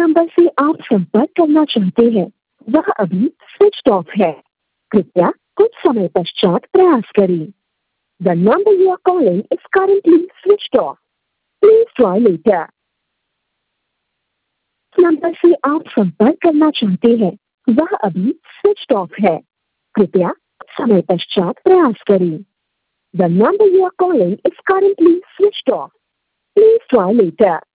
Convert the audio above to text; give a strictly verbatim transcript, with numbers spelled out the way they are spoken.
Number से आप संपर्क करना चाहते हैं वह अभी स्विच ऑफ है। कृपया कुछ समय पश्चात प्रयास करें। The number you are calling is currently switched off. Please try later. Number से आप संपर्क करना चाहते हैं वह अभी स्विच ऑफ है। कृपया समय पश्चात प्रयास करें। The number you are calling is currently switched off. Please try later.